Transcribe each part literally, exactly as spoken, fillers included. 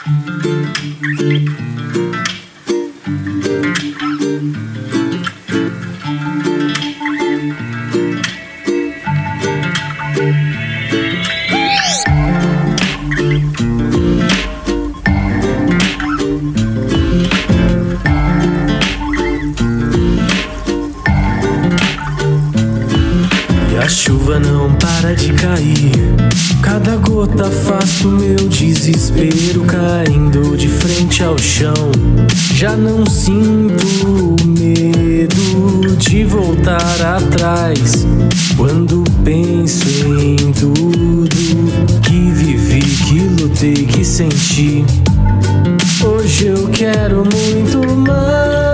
A chuva não para de cair, cada gota afasta o meu desespero, caindo de frente ao chão. Já não sinto medo de voltar atrás, quando penso em tudo que vivi, que lutei, que senti. Hoje eu quero muito mais.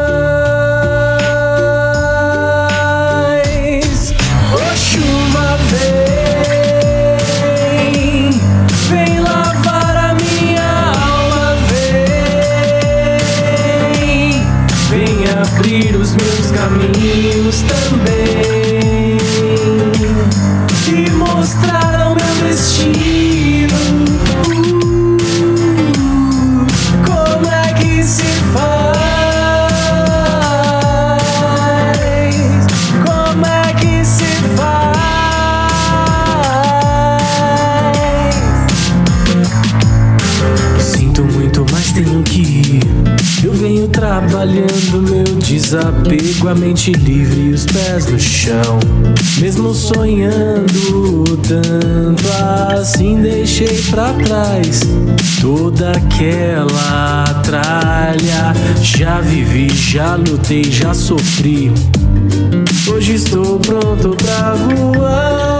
Abrir os meus caminhos também e mostrar ao meu destino uh, como é que se faz, como é que se faz. Sinto muito, mas tenho que ir. Eu venho trabalhando meu desapego, a mente livre e os pés no chão. Mesmo sonhando tanto assim, deixei pra trás toda aquela tralha. Já vivi, já lutei, já sofri. Hoje estou pronto pra voar.